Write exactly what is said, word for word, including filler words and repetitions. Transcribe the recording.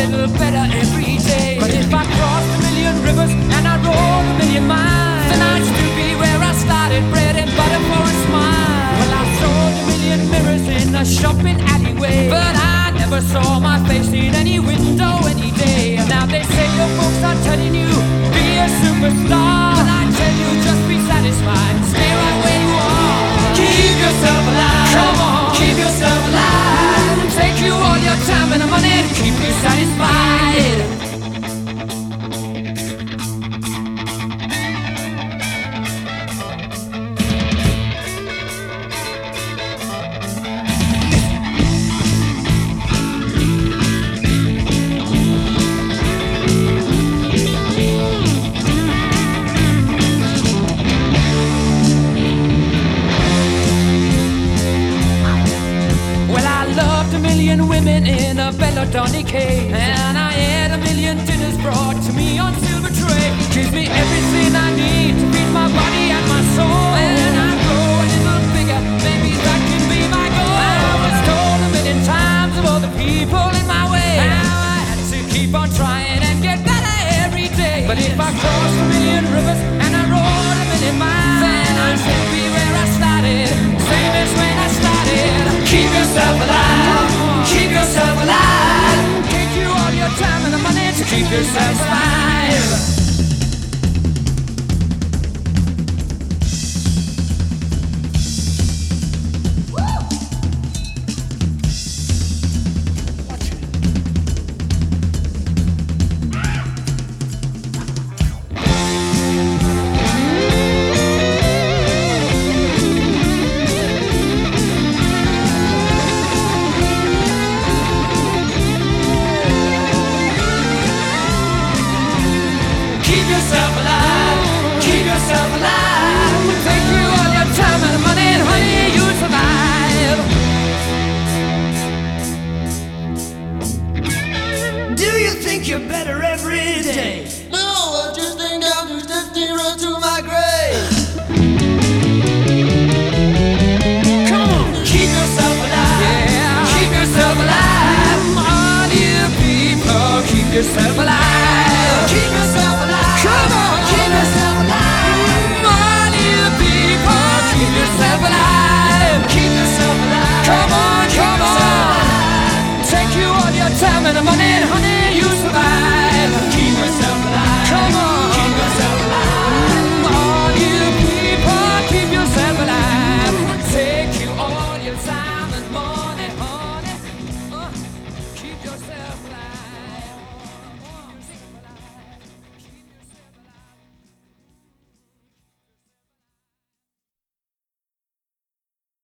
little better every day. But if I crossed a million rivers and I rode a million miles, then I'd still be where I started, bread and butter for a smile. Well, I sold a million mirrors in a shopping alleyway, but I never saw my face in any window any day. Now they say your folks are telling you, be a superstar, but I tell you, just be satisfied, stay right where you are. Keep yourself alive, come on, keep yourself alive. Take you all your time and money to keep you satisfied. Women in a Belladonna cave, and I had a million dinners brought to me on silver tray. Gives me everything I need to feed my body and my soul. And I grow a little bigger, maybe that can be my goal. I was told a million times of all the people in my way, now I had to keep on trying and get better every day. But if I crossed a million rivers and I rode a million miles, then I'd still be where I started, same as when I started. Keep yourself alive, keep yourself alive. Take you all your time and the money to keep yourself alive. Keep yourself alive, keep yourself alive. Take you all your time and money, and honey, you survive. Do you think you're better every day? No, I just think I'll do just run to my grave. Come on, keep yourself alive, yeah, keep yourself alive. All you people, keep yourself alive, keep yourself alive. Come on, keep yourself alive. All you people, keep yourself alive, keep yourself alive. Come on, come on. Take you all your time and the money, honey.